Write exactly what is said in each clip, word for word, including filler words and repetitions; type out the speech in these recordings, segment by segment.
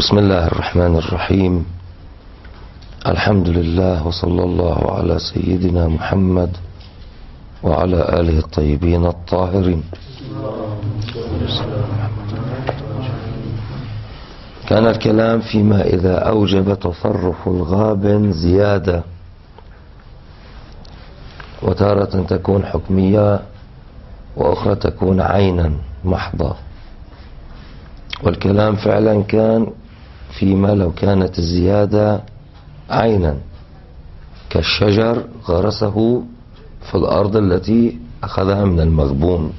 بسم الله الرحمن الرحيم. الحمد لله وصلى الله على سيدنا محمد وعلى آله الطيبين الطاهرين. كان الكلام فيما إذا أوجب تصرف الغابن زيادة، وتارة تكون حكمية وأخرى تكون عينا محضة. والكلام فعلا كان فيما لو كانت الزيادة عينا كالشجر غرسه في الأرض التي أخذها من المغبون،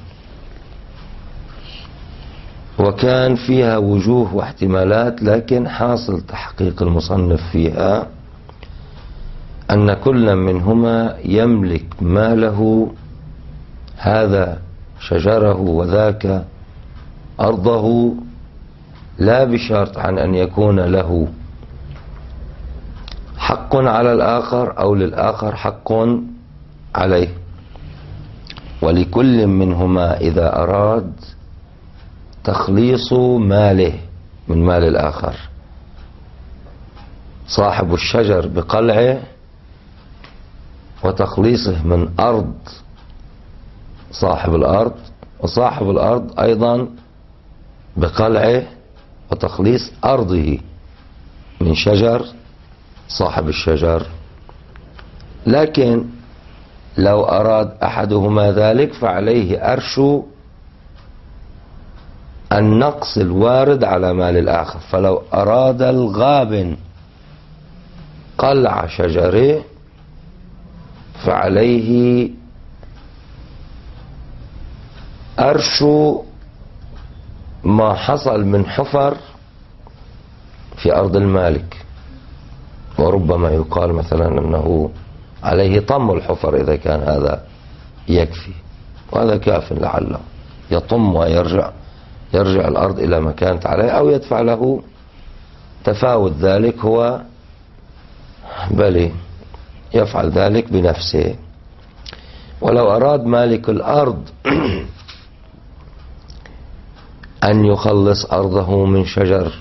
وكان فيها وجوه واحتمالات، لكن حاصل تحقيق المصنف فيها أن كل منهما يملك ماله، هذا شجره وذاك أرضه، لا بشرط عن أن يكون له حق على الآخر أو للآخر حق عليه. ولكل منهما إذا أراد تخليص ماله من مال الآخر، صاحب الشجر بقلعه وتخليصه من أرض صاحب الأرض، وصاحب الأرض أيضا بقلعه وتخليص أرضه من شجر صاحب الشجر. لكن لو أراد أحدهما ذلك فعليه أرش النقص الوارد على مال الآخر. فلو أراد الغابن قلع شجره فعليه أرش ما حصل من حفر في أرض المالك، وربما يقال مثلا أنه عليه طم الحفر إذا كان هذا يكفي، وهذا كاف لعله يطم ويرجع يرجع الأرض إلى ما كانت عليه، أو يدفع له تفاوت ذلك، هو بل يفعل ذلك بنفسه. ولو أراد مالك الأرض أن يخلص أرضه من شجر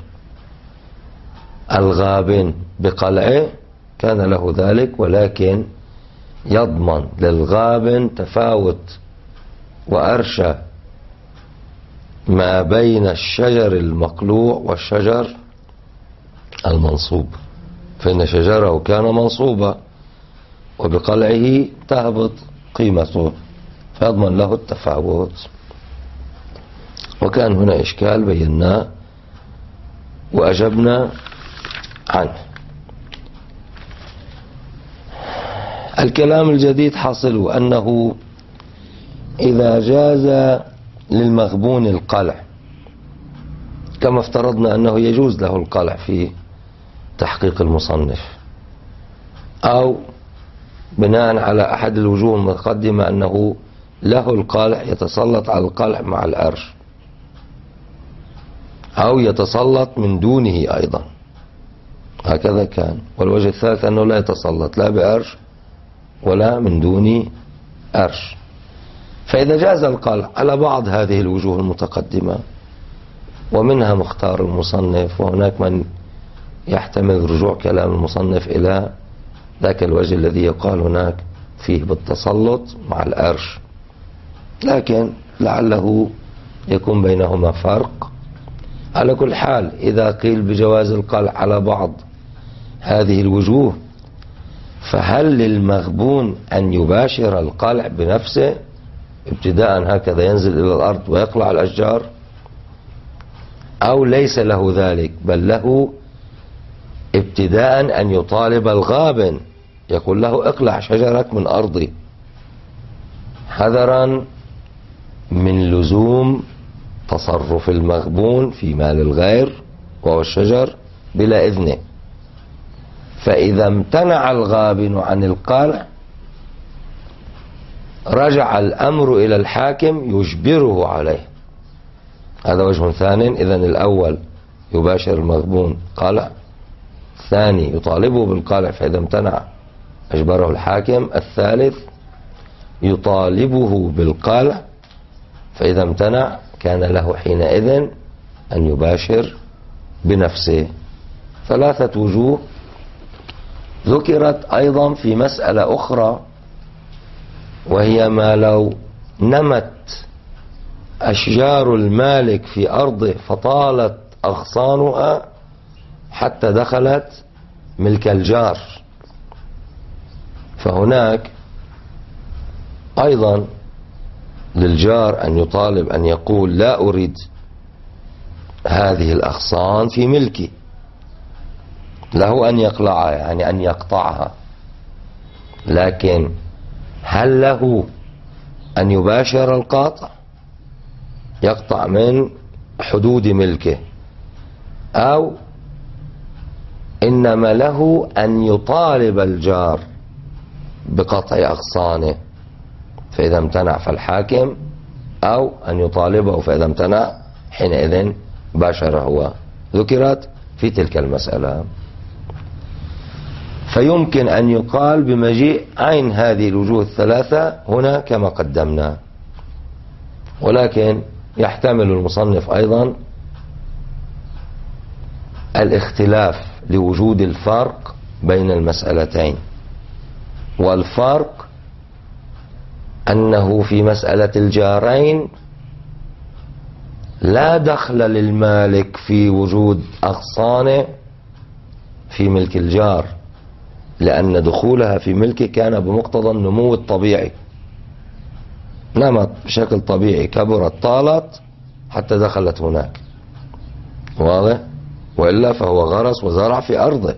الغابن بقلعه كان له ذلك، ولكن يضمن للغابن تفاوت وأرشى ما بين الشجر المقلوع والشجر المنصوب، فإن شجره كان منصوبا وبقلعه تهبط قيمته، فيضمن له التفاوت. وكان هنا إشكال بيناه وأجبنا عنه. الكلام الجديد حاصل أنه إذا جاز للمغبون القلع، كما افترضنا أنه يجوز له القلع في تحقيق المصنف، أو بناء على أحد الوجوه المتقدمة أنه له القلع يتسلط على القلع مع الأرش، أو يتسلط من دونه أيضا، هكذا كان. والوجه الثالث أنه لا يتسلط لا بأرش ولا من دون أرش. فإذا جاز القلع على بعض هذه الوجوه المتقدمة، ومنها مختار المصنف، وهناك من يحتمل رجوع كلام المصنف إلى ذاك الوجه الذي يقال هناك فيه بالتسلط مع الأرش، لكن لعله يكون بينهما فرق. على كل حال إذا قيل بجواز القلع على بعض هذه الوجوه، فهل للمغبون أن يباشر القلع بنفسه ابتداء، هكذا ينزل إلى الأرض ويقلع الأشجار، أو ليس له ذلك، بل له ابتداء أن يطالب الغابن، يقول له اقلع شجرك من أرضي، حذرا من لزوم تصرف المغبون في مال الغير وهو الشجر بلا إذنه. فإذا امتنع الغابن عن القلع رجع الأمر إلى الحاكم يجبره عليه، هذا وجه ثاني. إذن الأول يباشر المغبون قلع، الثاني يطالبه بالقلع، فإذا امتنع أجبره الحاكم، الثالث يطالبه بالقلع، فإذا امتنع كان له حينئذ أن يباشر بنفسه. ثلاثة وجوه ذكرت أيضا في مسألة أخرى، وهي ما لو نمت أشجار المالك في أرضه فطالت أغصانها حتى دخلت ملك الجار، فهناك أيضا للجار أن يطالب أن يقول لا أريد هذه الأغصان في ملكي، له أن يقلعها يعني أن يقطعها، لكن هل له أن يباشر القاطع يقطع من حدود ملكه، أو إنما له أن يطالب الجار بقطع أغصانه فإذا امتنع فالحاكم، أو أن يطالبه فإذا امتنع حينئذ باشر هو. ذكرت في تلك المسألة. فيمكن أن يقال بمجيء عين هذه الوجوه الثلاثة هنا كما قدمنا، ولكن يحتمل المصنف أيضا الاختلاف لوجود الفرق بين المسألتين، والفرق أنه في مسألة الجارين لا دخل للمالك في وجود أغصانه في ملك الجار، لأن دخولها في ملكه كان بمقتضى النمو الطبيعي، نمت بشكل طبيعي، كبرت طالت حتى دخلت هناك، واضح؟ وإلا فهو غرس وزرع في أرضه،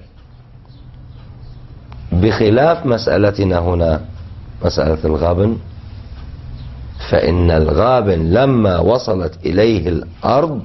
بخلاف مسألتنا هنا مسألة الغابن، فإن الغابن لما وصلت إليه الأرض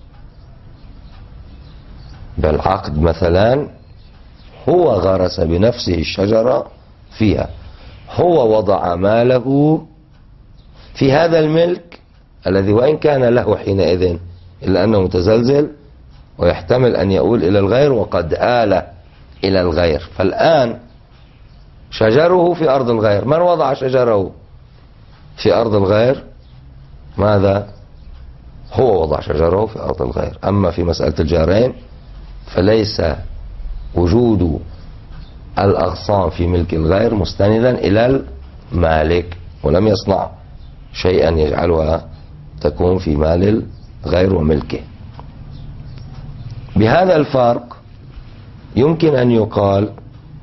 بالعقد مثلا هو غرس بنفسه الشجرة فيها، هو وضع ماله في هذا الملك الذي وإن كان له حينئذ إلا أنه متزلزل ويحتمل أن يؤول إلى الغير وقد آل إلى الغير. فالآن شجره في أرض الغير، من وضع شجره في أرض الغير؟ ماذا؟ هو وضع شجره في أرض الغير. أما في مسألة الجارين فليس وجود الأغصان في ملك الغير مستندا إلى المالك، ولم يصنع شيئا يجعلها تكون في مال الغير وملكه. بهذا الفرق يمكن أن يقال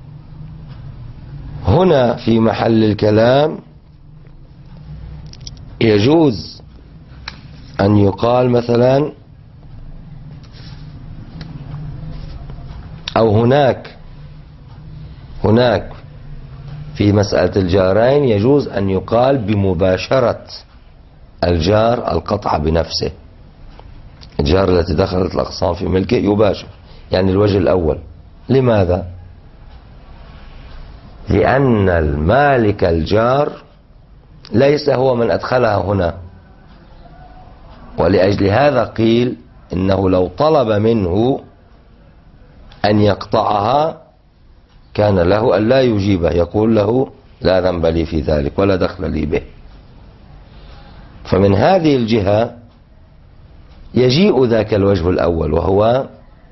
هنا في محل الكلام يجوز أن يقال مثلا، أو هناك هناك في مسألة الجارين يجوز أن يقال بمباشرة الجار القطع بنفسه. الجار التي دخلت الأغصان في ملكه يباشر، يعني الوجه الأول. لماذا؟ لأن المالك الجار ليس هو من أدخلها هنا، ولأجل هذا قيل إنه لو طلب منه أن يقطعها كان له أن لا يجيبه، يقول له لا ذنب لي في ذلك ولا دخل لي به. فمن هذه الجهة يجيء ذاك الوجه الأول، وهو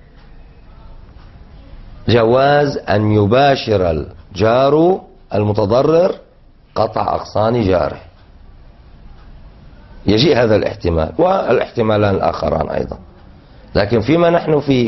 جواز أن يباشر الجار المتضرر قطع أغصان جاره. يجيء هذا الاحتمال والاحتمالان الآخران أيضا. لكن فيما نحن فيه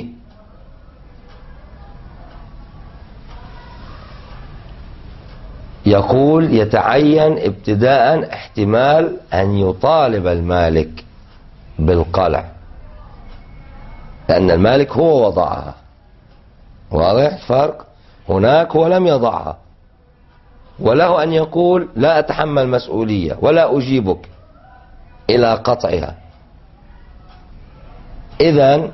يقول يتعين ابتداء احتمال أن يطالب المالك بالقلع، لأن المالك هو وضعها. واضح الفرق؟ هناك هو لم يضعها، وله أن يقول لا أتحمل مسؤولية ولا أجيبك إلى قطعها. إذن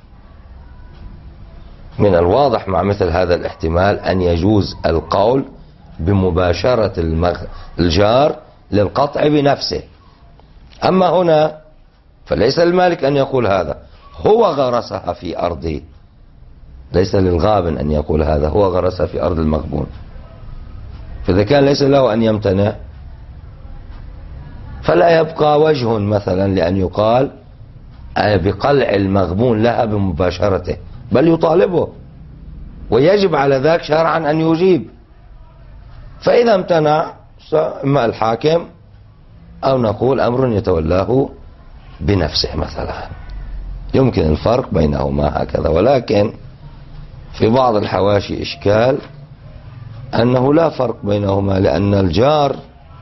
من الواضح مع مثل هذا الاحتمال أن يجوز القول بمباشرة المغ... الجار للقطع بنفسه. أما هنا فليس للمالك أن يقول هذا، هو غرسها في أرضه، ليس للغابن أن يقول هذا، هو غرسها في أرض المغبون. فإذا كان ليس له أن يمتنع فلا يبقى وجه مثلا لأن يقال بقلع المغبون لها بمباشرته، بل يطالبه، ويجب على ذاك شرعا أن يجيب. فإذا امتنع إما الحاكم أو نقول أمر يتولاه بنفسه مثلا. يمكن الفرق بينهما هكذا. ولكن في بعض الحواشي إشكال أنه لا فرق بينهما، لأن الجار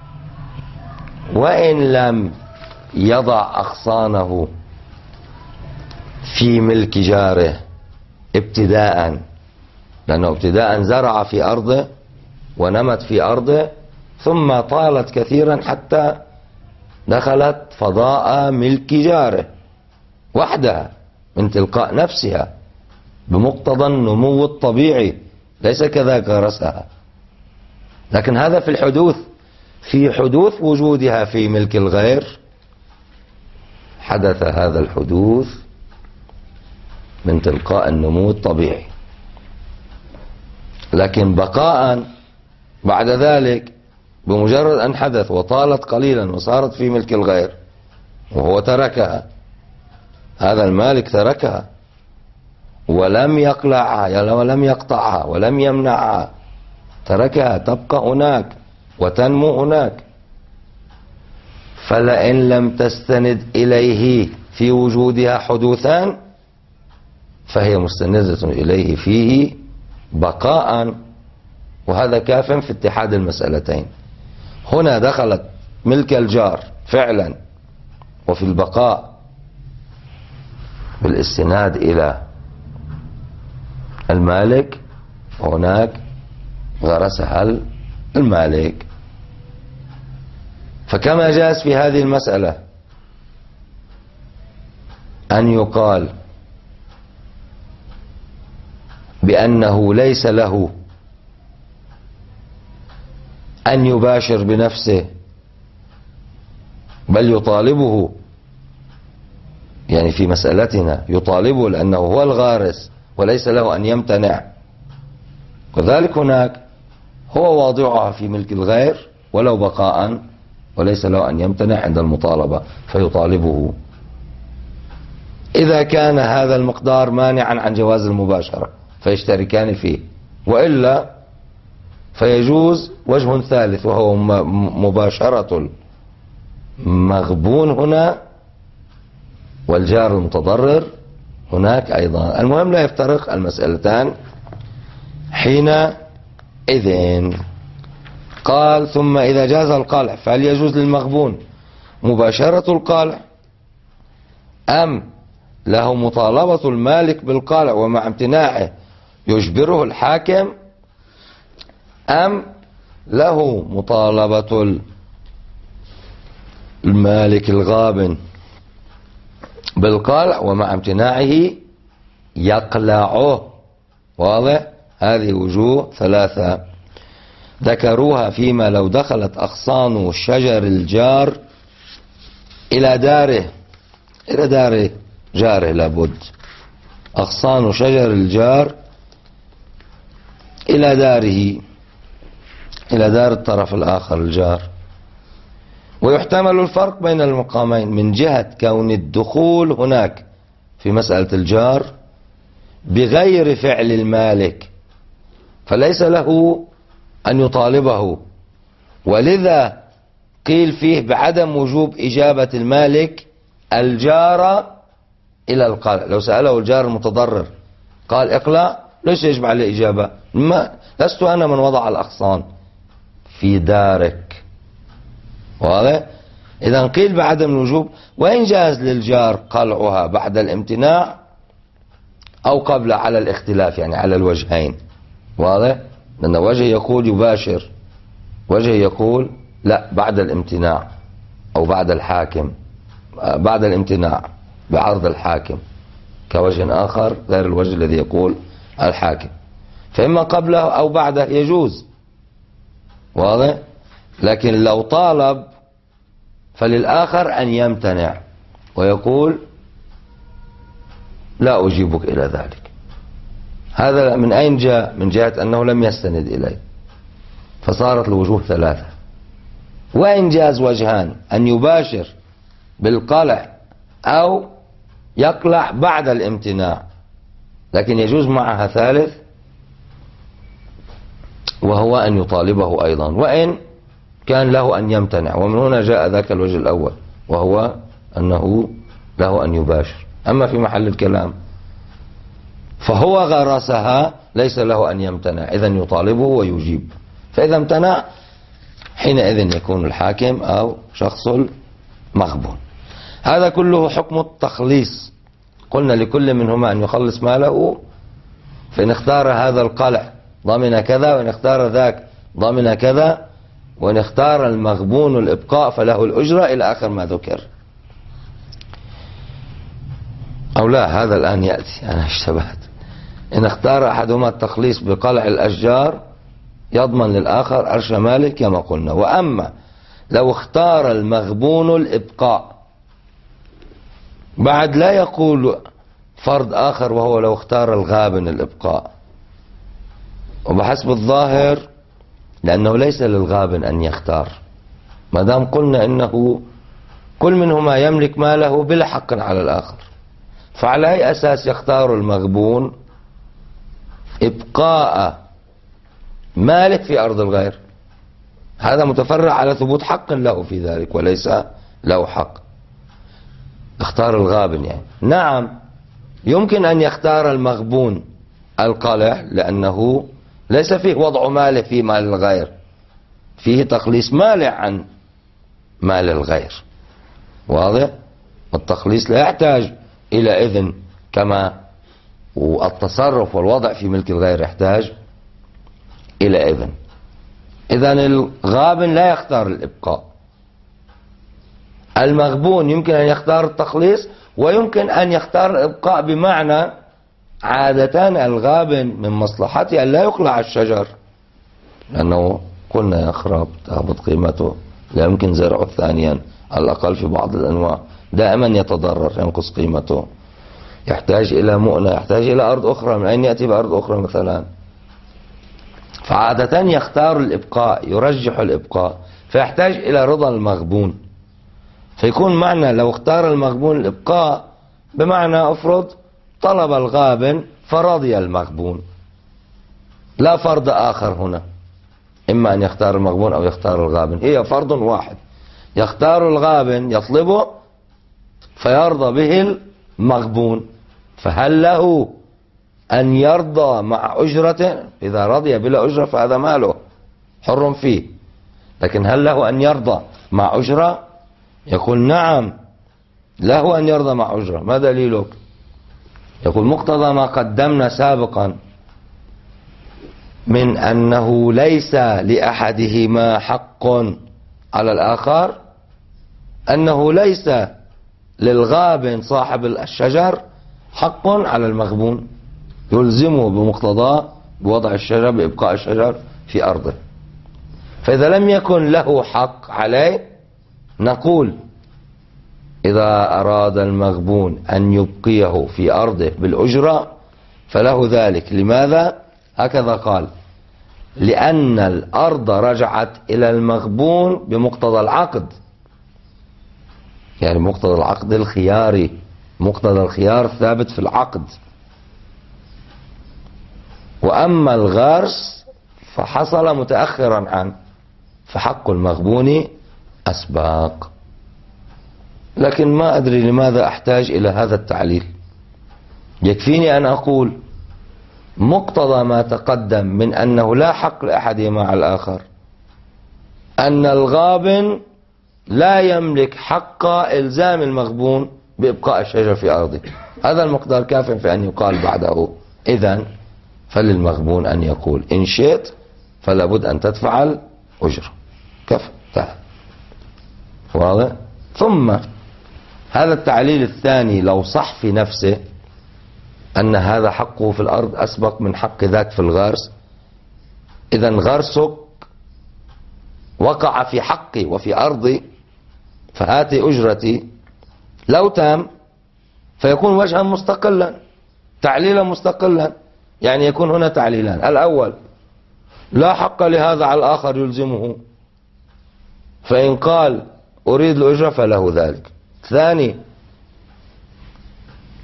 وإن لم يضع أغصانه في ملك جاره ابتداء، لأنه ابتداء زرع في أرضه ونمت في أرضه، ثم طالت كثيرا حتى دخلت فضاء ملك جاره وحدها من تلقاء نفسها بمقتضى النمو الطبيعي، ليس كذاك غرسها. لكن هذا في الحدوث، في حدوث وجودها في ملك الغير حدث هذا الحدوث من تلقاء النمو الطبيعي. لكن بقاء بعد ذلك بمجرد أن حدث وطالت قليلا وصارت في ملك الغير وهو تركها، هذا المالك تركها ولم يقلعها ولم يقطعها ولم يمنعها، تركها تبقى هناك وتنمو هناك. فلئن لم تستند إليه في وجودها حدوثان فهي مستندة إليه فيه بقاء، وهذا كاف في اتحاد المسألتين. هنا دخلت ملك الجار فعلا، وفي البقاء بالاستناد إلى المالك، هناك غرسها المالك. فكما جاز في هذه المسألة أن يقال بأنه ليس له أن يباشر بنفسه بل يطالبه، يعني في مسألتنا يطالبه لأنه هو الغارس وليس له أن يمتنع، وذلك هناك هو واضعها في ملك الغير ولو بقاء وليس له أن يمتنع عند المطالبة فيطالبه إذا كان هذا المقدار مانعا عن جواز المباشرة فيشتركان فيه، وإلا فيجوز وجه ثالث وهو مباشرة المغبون هنا والجار المتضرر هناك أيضا. المهم لا يفترق المسألتان حينئذ. قال ثم إذا جاز القلع فهل يجوز للمغبون مباشرة القلع أم له مطالبة المالك بالقلع ومع امتناعه يجبره الحاكم، أم له مطالبة المالك الغابن بالقلع ومع امتناعه يقلعه؟ واضح؟ هذه وجوه ثلاثة ذكروها فيما لو دخلت أغصان شجر الجار إلى داره، إلى دار جاره لابد، أغصان شجر الجار إلى داره، إلى دار الطرف الآخر الجار. ويحتمل الفرق بين المقامين من جهة كون الدخول هناك في مسألة الجار بغير فعل المالك فليس له أن يطالبه، ولذا قيل فيه بعدم وجوب إجابة المالك الجار إلى القلع. لو سأله الجار المتضرر قال اقلع ليش يجب عليه إجابة؟ ما لست أنا من وضع الأغصان في دارك. واضح؟ إذا قيل بعدم الوجوب، وإن جاز للجار قلعها بعد الامتناع أو قبل على الاختلاف، يعني على الوجهين. واضح؟ لأن وجه يقول يباشر، وجه يقول لا بعد الامتناع أو بعد الحاكم، بعد الامتناع بعرض الحاكم، كوجه آخر غير الوجه الذي يقول الحاكم. فإما قبله أو بعده يجوز. واضح؟ لكن لو طالب فللآخر أن يمتنع ويقول لا أجيبك إلى ذلك. هذا من أين جاء؟ من جهة أنه لم يستند إليه، فصارت الوجوه ثلاثة. وإن جاز وجهان، أن يباشر بالقلع أو يقلع بعد الامتناع، لكن يجوز معها ثالث وهو أن يطالبه أيضا وإن كان له أن يمتنع. ومن هنا جاء ذاك الوجه الأول وهو أنه له أن يباشر. أما في محل الكلام فهو غرسها ليس له أن يمتنع، إذن يطالبه ويجيب. فإذا امتنع حينئذ يكون الحاكم أو شخص المغبون. هذا كله حكم التخليص. قلنا لكل منهما أن يخلص ماله، فإن اختار هذا القلع ضمن كذا، وإن اختار ذاك ضمن كذا، وإن اختار المغبون الإبقاء فله الأجرة إلى آخر ما ذكر. أو لا، هذا الآن يأتي، أنا اشتبهت. إن اختار أحدهما التخليص بقلع الأشجار يضمن للآخر عرش ماله كما قلنا. وأما لو اختار المغبون الإبقاء، بعد لا يقول فرض آخر وهو لو اختار الغابن الإبقاء، وبحسب الظاهر لأنه ليس للغابن أن يختار، ما دام قلنا إنه كل منهما يملك ماله بلا حق على الآخر، فعلى أي أساس يختار المغبون إبقاء مالك في أرض الغير؟ هذا متفرع على ثبوت حق له في ذلك وليس له حق. اختار الغابن يعني. نعم يمكن أن يختار المغبون القلع لأنه ليس فيه وضع ماله في مال الغير، فيه تخليص مالع عن مال الغير. واضح؟ التخليص لا يحتاج إلى إذن كما والتصرف والوضع في ملك الغير يحتاج إلى إذن. إذن الغابن لا يختار الإبقاء. المغبون يمكن أن يختار التخليص ويمكن أن يختار الإبقاء، بمعنى عادة الغابن من مصلحته أن لا يقلع الشجر، لأنه قلنا يخرب تهبط قيمته، لا يمكن زرعه ثانيا على الأقل في بعض الأنواع، دائما يتضرر ينقص قيمته، يحتاج إلى مؤنة، يحتاج إلى أرض أخرى. من أين يأتي بأرض أخرى مثلا؟ فعادة يختار الإبقاء، يرجح الإبقاء، فيحتاج إلى رضا المغبون. فيكون معنى لو اختار المغبون الإبقاء بمعنى أفرض طلب الغابن فرضي المغبون، لا فرض آخر هنا، إما أن يختار المغبون أو يختار الغابن، هي فرض واحد. يختار الغابن يطلبه فيرضى به المغبون، فهل له أن يرضى مع أجرته؟ إذا رضي بلا أجرة فهذا ماله حر فيه، لكن هل له أن يرضى مع أجرة؟ يقول نعم له أن يرضى مع أجرة. ما دليلك؟ يقول مقتضى ما قدمنا سابقا من أنه ليس لأحدهما حق على الآخر، أنه ليس للغابن صاحب الشجر حق على المغبون يلزمه بمقتضى بوضع الشجر بإبقاء الشجر في أرضه. فإذا لم يكن له حق عليه نقول إذا أراد المغبون أن يبقيه في أرضه بالأجرة فله ذلك. لماذا؟ هكذا قال: لأن الأرض رجعت إلى المغبون بمقتضى العقد، يعني مقتضى العقد الخياري، مقتضى الخيار ثابت في العقد. وأما الغرس فحصل متأخرا عنه، فحق المغبون أسباق. لكن ما أدري لماذا أحتاج إلى هذا التعليل، يكفيني أن أقول مقتضى ما تقدم من أنه لا حق لأحدهما على الآخر، أن الغابن لا يملك حق إلزام المغبون بإبقاء الشجر في أرضه. هذا المقدار كاف في أن يقال بعده إذن فللمغبون أن يقول إن شئت فلا بد أن تدفع الأجرة. كفى تعال. واضح؟ ثم هذا التعليل الثاني لو صح في نفسه أن هذا حقه في الأرض أسبق من حق ذاك في الغرس، إذن غرسك وقع في حقي وفي أرضي فهاتي أجرتي، لو تام فيكون وجها مستقلا، تعليلا مستقلا. يعني يكون هنا تعليلان: الأول لا حق لهذا على الآخر يلزمه، فإن قال أريد الأجرة فله ذلك. ثاني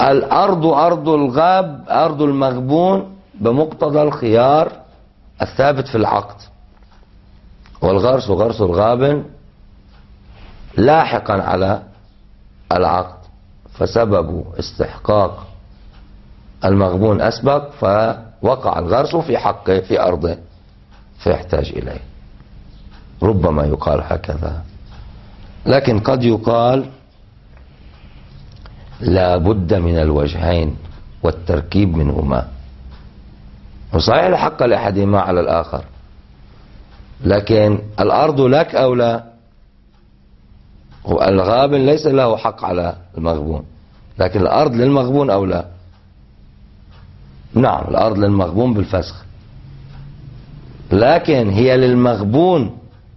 الأرض أرض الغاب أرض المغبون بمقتضى الخيار الثابت في العقد، والغرس غرس الغابن لاحقا على العقد، فسبب استحقاق المغبون أسبق فوقع الغرس في حقه في أرضه فيحتاج إليه. ربما يقال هكذا، لكن قد يقال لا بد من الوجهين والتركيب منهما، وصحيح الحق لأحدهما على الآخر، لكن الأرض لك أو لا؟ الغابن ليس له حق على المغبون، لكن الأرض للمغبون أو لا؟ نعم، الأرض للمغبون بالفسخ، لكن هي للمغبون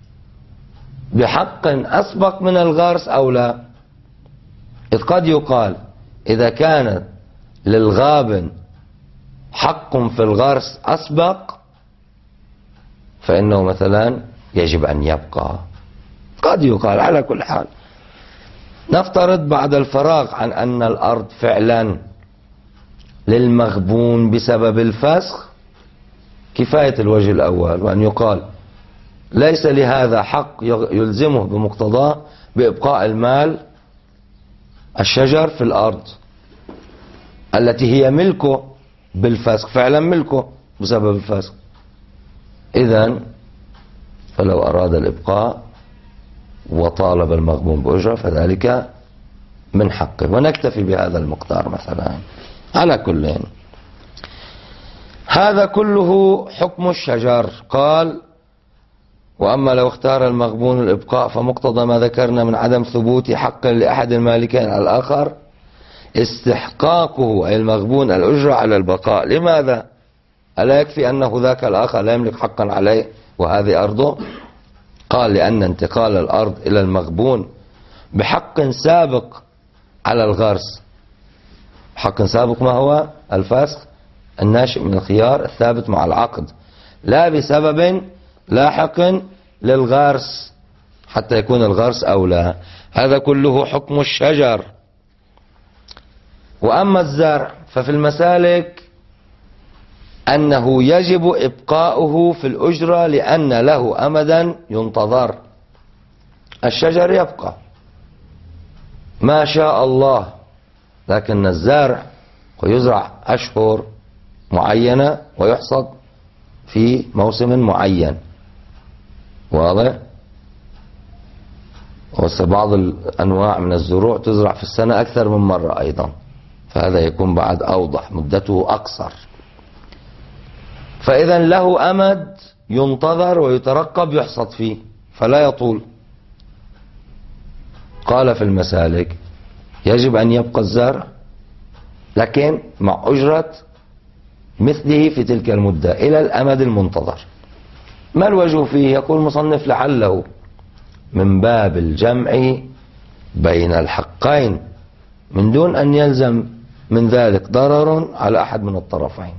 بحق أسبق من الغرس أو لا؟ إذ قد يقال إذا كانت للغابن حق في الغرس أسبق فإنه مثلا يجب أن يبقى. قد يقال على كل حال. نفترض بعد الفراغ عن أن الأرض فعلا للمغبون بسبب الفسخ، كفاية الوجه الأول، وأن يقال ليس لهذا حق يلزمه بمقتضاه بإبقاء المال الشجر في الأرض التي هي ملكه بالفسخ، فعلا ملكه بسبب الفسخ. إذن فلو أراد الإبقاء وطالب المغبون بأجرة فذلك من حقه، ونكتفي بهذا المقدار مثلا. على كل، هذا كله حكم الشجر. قال: وأما لو اختار المغبون الإبقاء فمقتضى ما ذكرنا من عدم ثبوت حق لأحد المالكين على الآخر استحقاقه أي المغبون الأجرة على البقاء. لماذا؟ ألا يكفي أنه ذاك الآخر لا يملك حقا عليه وهذه أرضه؟ قال: لأن انتقال الأرض إلى المغبون بحق سابق على الغرس. حق سابق ما هو؟ الفسخ الناشئ من الخيار الثابت مع العقد، لا بسبب لاحق للغرس حتى يكون الغرس أولى. هذا كله حكم الشجر. وأما الزرع ففي المسالك أنه يجب إبقاؤه في الأجرة لأن له أمدا ينتظر. الشجر يبقى ما شاء الله، لكن الزرع ويزرع أشهر معينة ويحصد في موسم معين، واضح؟ وبعض الأنواع من الزروع تزرع في السنة أكثر من مرة أيضا، فهذا يكون بعد أوضح، مدته أقصر. فإذا له أمد ينتظر ويترقب يحصد فيه فلا يطول. قال في المسالك يجب أن يبقى الزرع لكن مع أجرة مثله في تلك المدة إلى الأمد المنتظر. ما الوجه فيه؟ يقول المصنف: لعله من باب الجمع بين الحقين من دون أن يلزم من ذلك ضرر على أحد من الطرفين.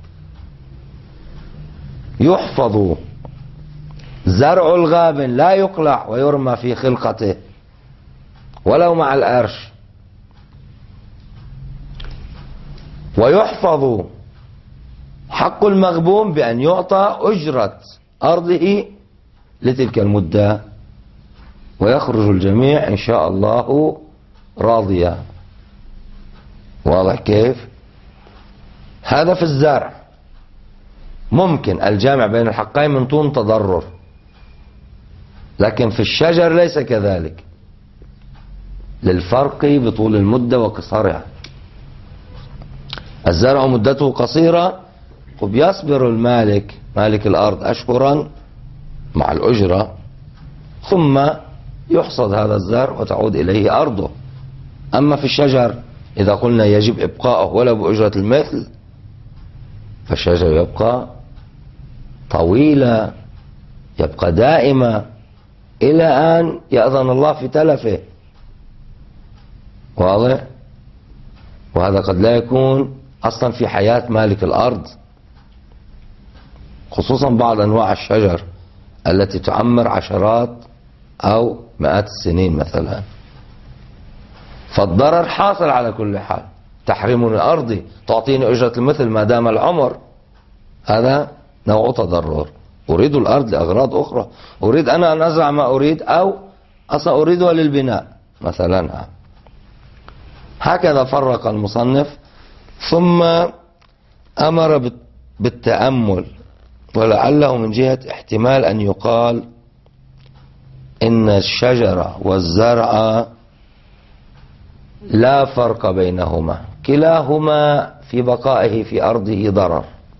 يحفظ زرع الغابن لا يقلع ويرمى في خلقته ولو مع الأرش، ويحفظ حق المغبون بأن يعطى أجرة أرضه لتلك المدة، ويخرج الجميع إن شاء الله راضيا. واضح كيف؟ هذا في الزرع ممكن الجامع بين الحقين من دون تضرر، لكن في الشجر ليس كذلك للفرق بطول المدة وقصرها. الزرع مدته قصيرة وبيصبر المالك مالك الأرض أشهرا مع الأجرة، ثم يحصد هذا الزرع وتعود إليه أرضه. أما في الشجر إذا قلنا يجب إبقاؤه ولو بأجرة المثل فالشجر يبقى طويلا، يبقى دائما إلى أن يأذن الله في تلفه. واضح؟ وهذا قد لا يكون أصلا في حياة مالك الأرض، خصوصا بعض أنواع الشجر التي تعمر عشرات أو مئات السنين مثلا، فالضرر حاصل على كل حال. تحرمني أرضي تعطيني أجرة المثل ما دام العمر، هذا نوع تضرر. أريد الأرض لأغراض أخرى، أريد أنا أن أزرع ما أريد، أو أصلا أريدها للبناء مثلا. هكذا فرق المصنف، ثم أمر بالتأمل، ولعله من جهة احتمال أن يقال إن الشجرة والزرع لا فرق بينهما، كلاهما في بقائه في أرضه ضرر،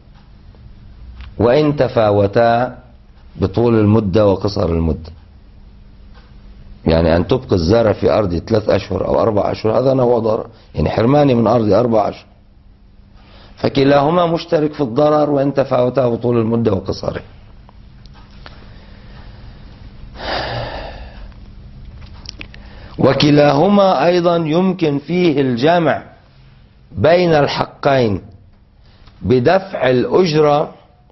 وإن تفاوتا بطول المدة وقصر المدة. يعني أن تبقي الزرع في أرضي ثلاث أشهر أو أربع أشهر هذا نوع ضرر، يعني حرماني من أرضي أربع أشهر، فكلاهما مشترك في الضرر وإن تفاوتا بطول المدة وقصره. وكلاهما أيضا يمكن فيه الجمع بين الحقين بدفع الأجرة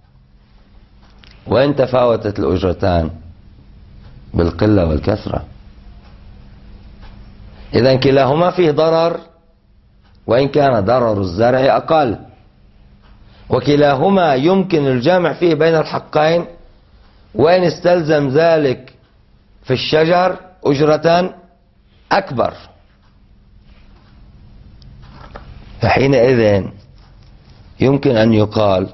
وإن تفاوتت الأجرتان بالقلة والكثرة. إذن كلاهما فيه ضرر وإن كان ضرر الزرع أقل، وكلاهما يمكن الجمع فيه بين الحقين وإن استلزم ذلك في الشجر أجرة أكبر. فحينئذ يمكن أن يقال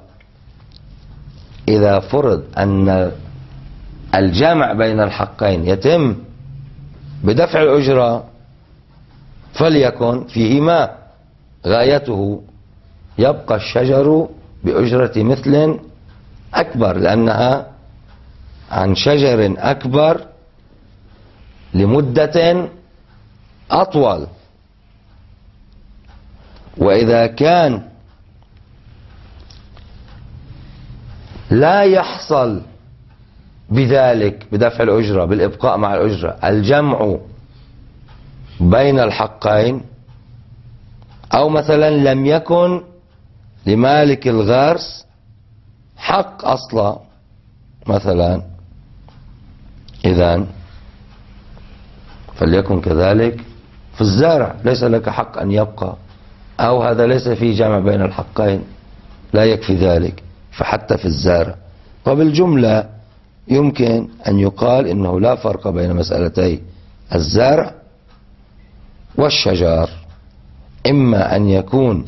إذا فرض أن الجمع بين الحقين يتم بدفع الأجرة فليكن فيهما غايته يبقى الشجر بأجرة مثل أكبر، لأنها عن شجر أكبر لمدة أطول. وإذا كان لا يحصل بذلك بدفع الأجرة بالإبقاء مع الأجرة الجمع بين الحقين، أو مثلا لم يكن لمالك الغرس حق أصلا مثلا، إذن فليكن كذلك في الزارع، ليس لك حق أن يبقى، أو هذا ليس فيه جمع بين الحقين لا يكفي ذلك، فحتى في الزارع. وبالجملة يمكن أن يقال إنه لا فرق بين مسألتي الزرع والشجر، إما أن يكون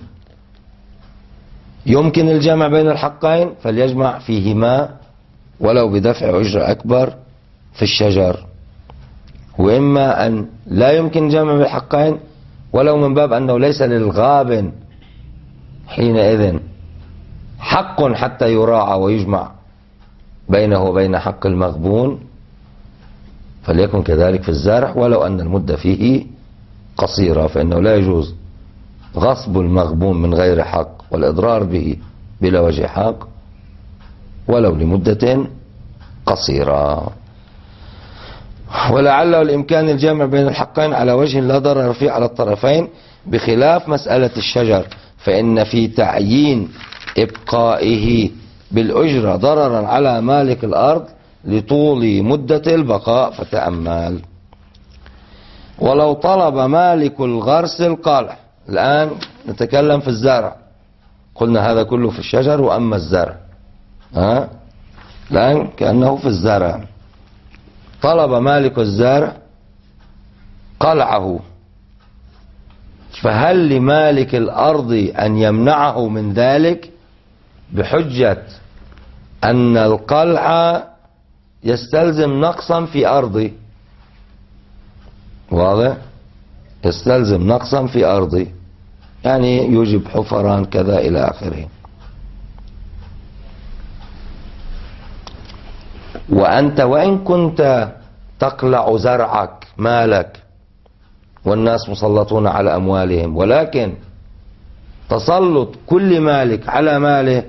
يمكن الجمع بين الحقين فليجمع فيهما ولو بدفع أجرة أكبر في الشجر، وإما أن لا يمكن جمع بين الحقين ولو من باب أنه ليس للغابن حينئذ حق حتى يراعى ويجمع بينه وبين حق المغبون، فليكن كذلك في الزارع ولو أن المدة فيه قصيرة، فإنه لا يجوز غصب المغبون من غير حق والإضرار به بلا وجه حق ولو لمدة قصيرة. ولعله الإمكان الجمع بين الحقين على وجه لا ضرر فيه على الطرفين، بخلاف مسألة الشجر، فإن في تعيين إبقائه بالأجرة ضررا على مالك الأرض لطول مدة البقاء. فتأمل: ولو طلب مالك الغرس القلع، الآن نتكلم في الزرع، قلنا هذا كله في الشجر وأما الزرع، ها الآن كأنه في الزرع، طلب مالك الزرع قلعه، فهل لمالك الأرض أن يمنعه من ذلك بحجة أن القلع يستلزم نقصا في أرضي؟ واضح؟ يستلزم نقصا في أرضي، يعني يوجب حفران كذا إلى آخره. وأنت وإن كنت تقلع زرعك مالك والناس مسلطون على أموالهم، ولكن تسلط كل مالك على ماله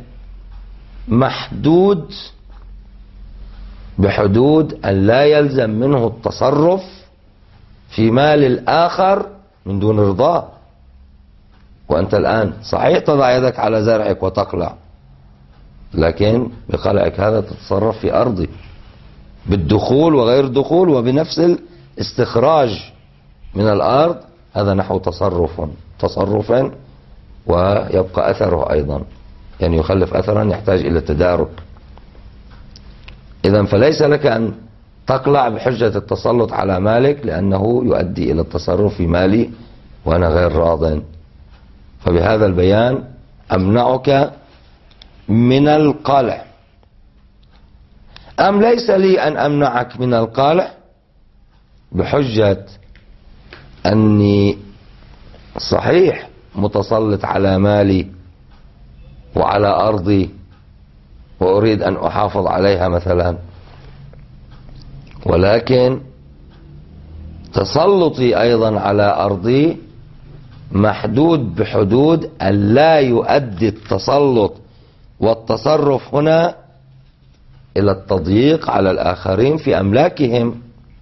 محدود بحدود أن لا يلزم منه التصرف في مال الآخر من دون رضاه. وأنت الآن صحيح تضع يدك على زرعك وتقلع، لكن بقلعك هذا تتصرف في أرضي بالدخول وغير دخول وبنفس الاستخراج من الأرض، هذا نحو تصرف تصرف ويبقى أثره أيضا، يعني يخلف أثرا يحتاج إلى التدارك. إذن فليس لك أن تقلع بحجة التسلط على مالك لأنه يؤدي إلى التصرف في مالي وأنا غير راض، فبهذا البيان أمنعك من القلع. أم ليس لي أن أمنعك من القلع بحجة أني صحيح متسلط على مالي وعلى أرضي وأريد أن أحافظ عليها مثلا، ولكن تسلطي أيضا على أرضي محدود بحدود أن لا يؤدي التسلط والتصرف هنا إلى التضييق على الآخرين في أملاكهم.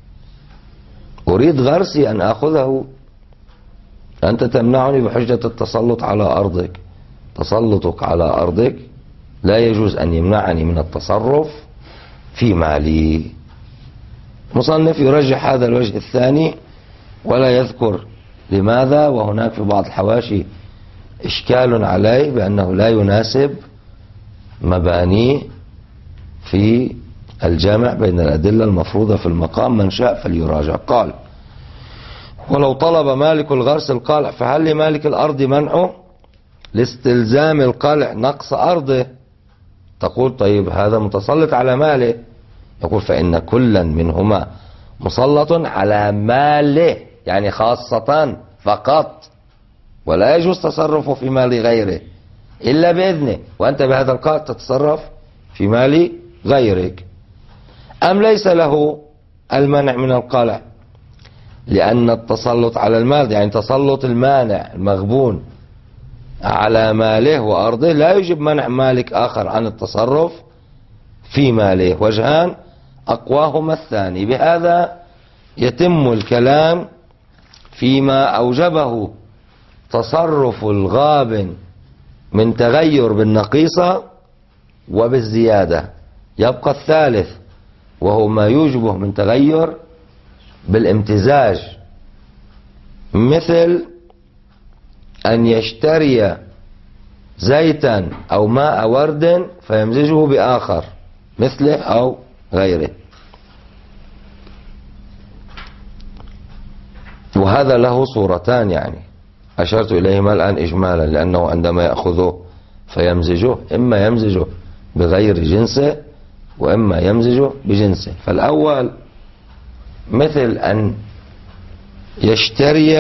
أريد غرسي أن أخذه، أنت تمنعني بحجة التسلط على أرضك. تسلطك على أرضك لا يجوز أن يمنعني من التصرف في مالي. مصنف يرجح هذا الوجه الثاني ولا يذكر لماذا، وهناك في بعض الحواشي إشكال عليه بأنه لا يناسب مبانيه في الجامع بين الأدلة المفروضة في المقام، من شاء فليراجع. قال: ولو طلب مالك الغرس القلع فهل لمالك الأرض منعه لاستلزام القلع نقص أرضه؟ تقول طيب هذا متسلط على ماله. يقول: فإن كلا منهما مسلط على ماله، يعني خاصة فقط، ولا يجوز تصرفه في مال غيره إلا بإذنه، وأنت بهذا القائد تتصرف في مال غيرك. أم ليس له المنع من القلع لأن التسلط على المال، يعني تسلط المانع المغبون على ماله وأرضه، لا يجب منع مالك آخر عن التصرف في ماله. وجهان أقواهما الثاني. بهذا يتم الكلام فيما أوجبه تصرف الغابن من تغير بالنقيصة وبالزيادة. يبقى الثالث وهو ما يوجبه من تغير بالامتزاج، مثل أن يشتري زيتا أو ماء ورد فيمزجه بآخر مثله أو غيره. وهذا له صورتان، يعني أشرت إليهما الآن إجمالا، لأنه عندما يأخذه فيمزجه إما يمزجه بغير جنسه وإما يمزجه بجنسه. فالأول مثل أن يشتري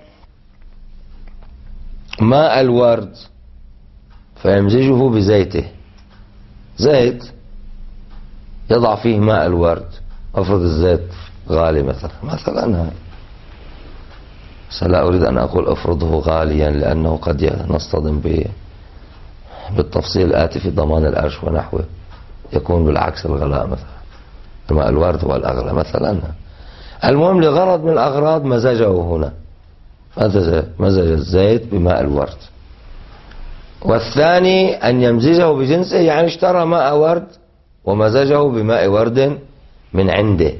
ماء الورد فيمزجه بزيته، زيت يضع فيه ماء الورد، أفرض الزيت غالي مثلا مثلا لا أريد أن أقول أفرضه غاليا لأنه قد نصطدم بالتفصيل الآتي في ضمان الأرش ونحوه، يكون بالعكس الغلاء مثلا، ماء الورد هو الأغلى مثلا. المهم لغرض من الأغراض مزجه هنا، مزج الزيت بماء الورد. والثاني أن يمزجه بجنسه، يعني اشترى ماء ورد ومزجه بماء ورد من عنده.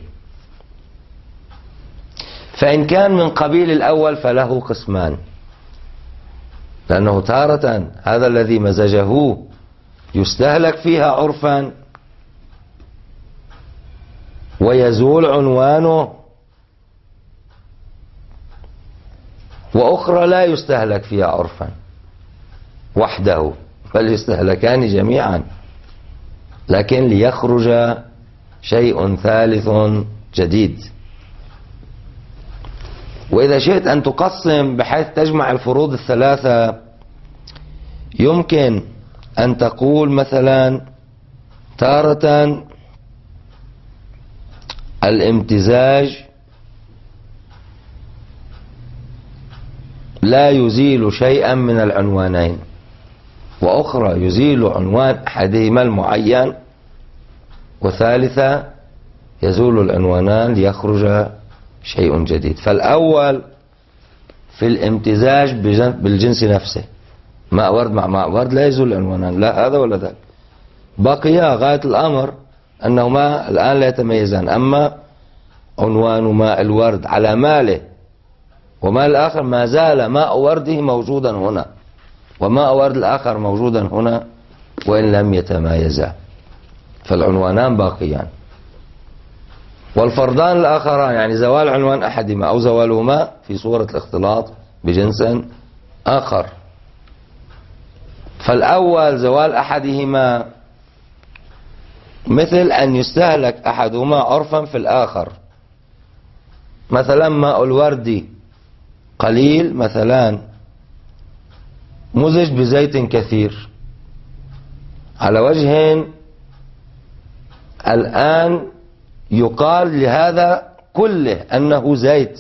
فإن كان من قبيل الأول فله قسمان، لأنه تارة هذا الذي مزجه يستهلك فيها عرفا ويزول عنوانه، وأخرى لا يستهلك فيها عرفا وحده، بل يستهلكان جميعا، لكن ليخرج شيء ثالث جديد. وإذا شئت أن تقسم بحيث تجمع الفروض الثلاثة، يمكن أن تقول مثلا تارة الامتزاج لا يزيل شيئا من العنوانين، وأخرى يزيل عنوان أحدهما المعين، وثالثة يزول العنوانان ليخرج شيء جديد. فالأول في الامتزاج بالجنس نفسه، ماء ورد مع ماء ورد لا يزول العنوانان، لا هذا ولا ذاك، بقي غاية الأمر أنهما الآن لا يتميزان. أما عنوان ماء الورد على ماله وماء الآخر ما زال ماء ورده موجودا هنا، وماء ورد الآخر موجودا هنا وإن لم يتمايزا، فالعنوانان باقيان. والفرضان الآخران يعني زوال عنوان أحدهما أو زوالهما في صورة الاختلاط بجنس آخر. فالأول زوال أحدهما مثل أن يستهلك أحدهما عرفا في الآخر، مثلا ماء الورد قليل مثلا مزج بزيت كثير، على وجه الآن يقال لهذا كله أنه زيت،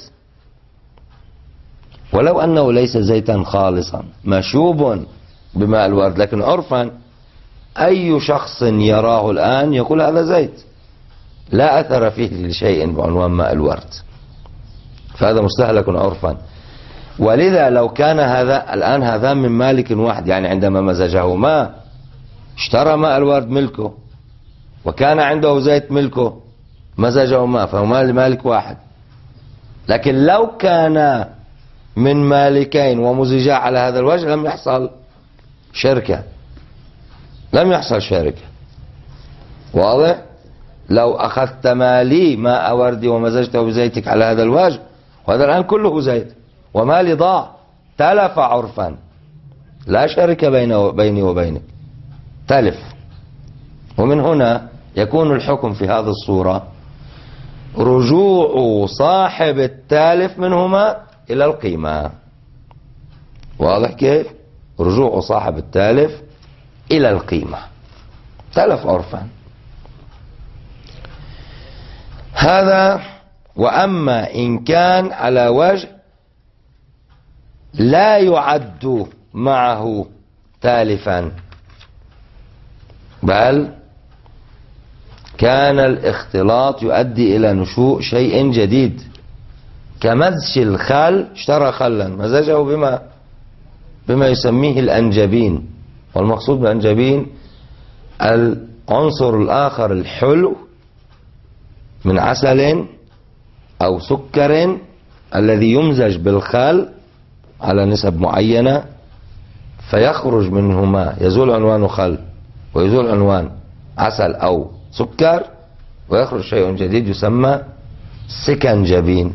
ولو أنه ليس زيتا خالصا مشوب بماء الورد، لكن عرفا أي شخص يراه الآن يقول هذا زيت، لا أثر فيه لشيء بعنوان ماء الورد، فهذا مستهلك عرفا. ولذا لو كان هذا الآن هذا من مالك واحد، يعني عندما مزجهما اشترى ماء الورد ملكه وكان عنده زيت ملكه مزجهما، فهما لمالك واحد. لكن لو كان من مالكين ومزجا على هذا الوجه لم يحصل شركة، لم يحصل شركة. واضح؟ لو أخذت مالي ماء وردي ومزجته بزيتك على هذا الوجه، وهذا الآن كله زيت ومالي ضاع، تلف عرفا، لا شركة بيني وبينك، تلف. ومن هنا يكون الحكم في هذه الصورة رجوع صاحب التالف منهما إلى القيمة. واضح كيف؟ رجوع صاحب التالف إلى القيمة، تلف عرفا. هذا. وأما إن كان على وجه لا يعد معه تالفا، بل كان الاختلاط يؤدي إلى نشوء شيء جديد، كمزج الخل، اشترى خلا مزجه بما بما يسميه الأنجبين، والمقصود بالأنجبين العنصر الآخر الحلو من عسل أو سكر الذي يمزج بالخل على نسب معينة، فيخرج منهما، يزول عنوان خل ويزول عنوان عسل أو سكر، ويخرج شيء جديد يسمى سكنجبين.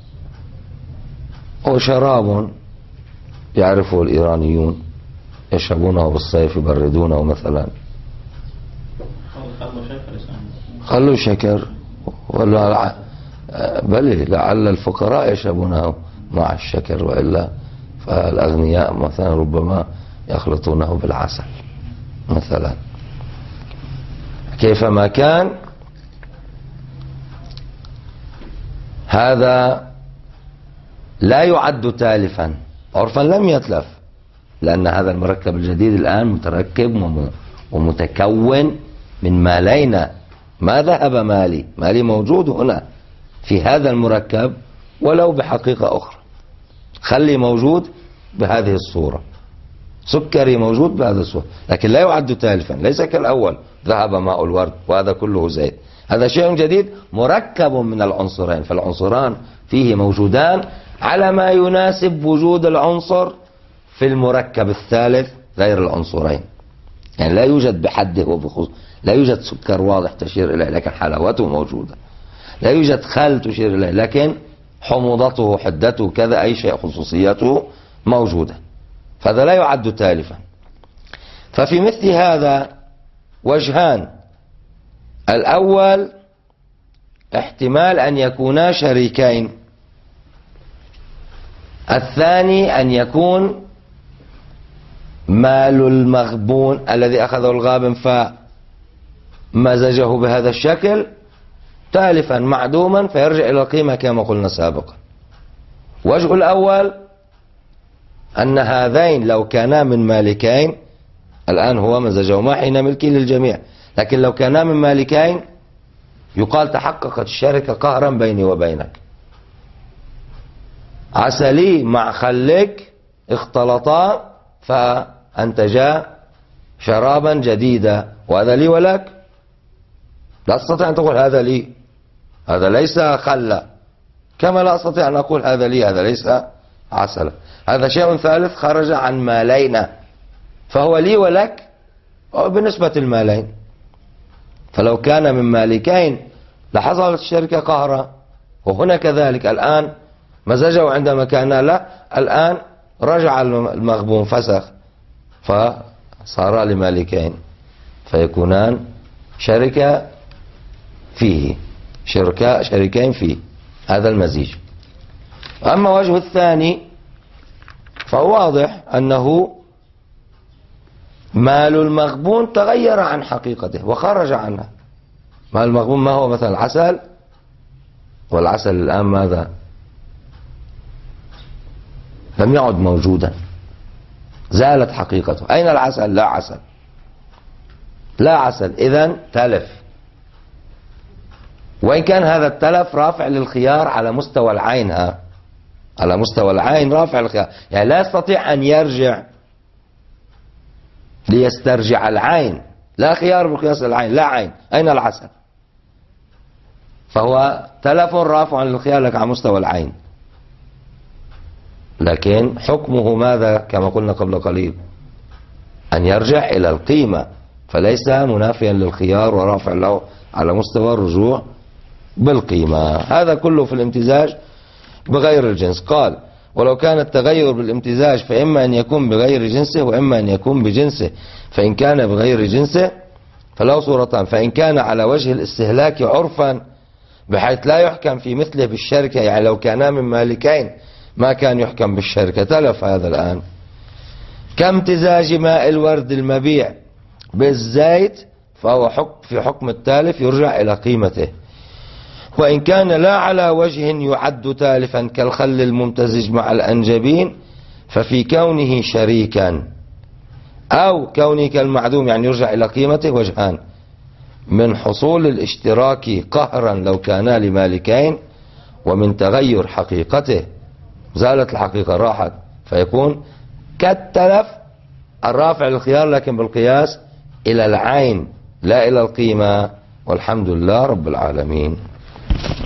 هو شراب يعرفه الإيرانيون يشربونه بالصيف يبردونه مثلا، خلوا شكر، ولا بل لعل الفقراء يشربونه مع الشكر، وإلا فالأغنياء مثلا ربما يخلطونه بالعسل مثلا. كيفما كان هذا لا يعد تالفا عرفا، لم يتلف، لأن هذا المركب الجديد الآن متركب ومتكون من مالين، ما ذهب مالي، مالي موجود هنا في هذا المركب ولو بحقيقة أخرى، خلي موجود بهذه الصورة، سكري موجود بهذه الصورة، لكن لا يعد تالفا، ليس كالأول ذهب ماء الورد وهذا كله زيت. هذا شيء جديد مركب من العنصرين، فالعنصران فيه موجودان على ما يناسب وجود العنصر في المركب الثالث غير العنصرين، يعني لا يوجد بحده وبخصوص، لا يوجد سكر واضح تشير إليه لكن حلاوته موجودة، لا يوجد خل تشير إليه لكن حموضته حدته كذا، أي شيء خصوصيته موجودة، فهذا لا يعد تالفا. ففي مثل هذا وجهان: الأول احتمال أن يكونا شريكين، الثاني أن يكون مال المغبون الذي أخذه الغابن فمزجه بهذا الشكل تالفا معدوما فيرجع إلى القيمة كما قلنا سابقا. وجه الأول أن هذين لو كانا من مالكين، الآن هو مزجهما حين ملكه للجميع، لكن لو كانا من مالكين يقال تحققت الشركة قهرا بيني وبينك، عسلي مع خلك اختلطا فأنتجا شرابا جديدا، وهذا لي ولك، لا تستطيع أن تقول هذا لي، هذا ليس خلا، كما لا أستطيع أن أقول هذا لي، هذا ليس عسلا. هذا شيء ثالث خرج عن مالينا فهو لي ولك بنسبة المالين. فلو كان من مالكين لحصلت الشركة قهرا، وهنا كذلك الآن مزجه عندما كان لا، الآن رجع المغبون فسخ فصار لمالكين فيكونان شركة فيه، شركاء شريكين فيه، هذا المزيج. أما وجه الثاني فهو واضح أنه مال المغبون تغير عن حقيقته وخرج عنها. مال المغبون ما هو؟ مثلا العسل، والعسل الآن ماذا؟ لم يعد موجودا، زالت حقيقته. أين العسل؟ لا عسل، لا عسل، إذن تلف. وإن كان هذا التلف رافع للخيار على مستوى العين، ها، على مستوى العين رافع للخيار، يعني لا يستطيع أن يرجع ليسترجع العين، لا خيار بقياس العين، لا عين. أين العسل؟ فهو تلف رافع للخيار لك على مستوى العين، لكن حكمه ماذا؟ كما قلنا قبل قليل، أن يرجع إلى القيمة، فليس منافيا للخيار ورافع له على مستوى الرجوع بالقيمة. هذا كله في الامتزاج بغير الجنس. قال: ولو كان التغير بالامتزاج فإما أن يكون بغير جنسه وإما أن يكون بجنسه. فإن كان بغير جنسه فله صورتان: فإن كان على وجه الاستهلاك عرفا بحيث لا يحكم في مثله بالشركة، يعني لو كانا من مالكين ما كان يحكم بالشركة، تلف هذا الآن، كامتزاج ماء الورد المبيع بالزيت فهو حكم في حكم التالف يرجع إلى قيمته. وإن كان لا على وجه يعد تالفا كالخل الممتزج مع الأنجبين ففي كونه شريكا أو كونه كالمعدوم، يعني يرجع إلى قيمته، وجهان: من حصول الاشتراك قهرا لو كانا لمالكين، ومن تغير حقيقته، زالت الحقيقة راحت، فيكون كالتلف الرافع للخيار لكن بالقياس إلى العين لا إلى القيمة. والحمد لله رب العالمين.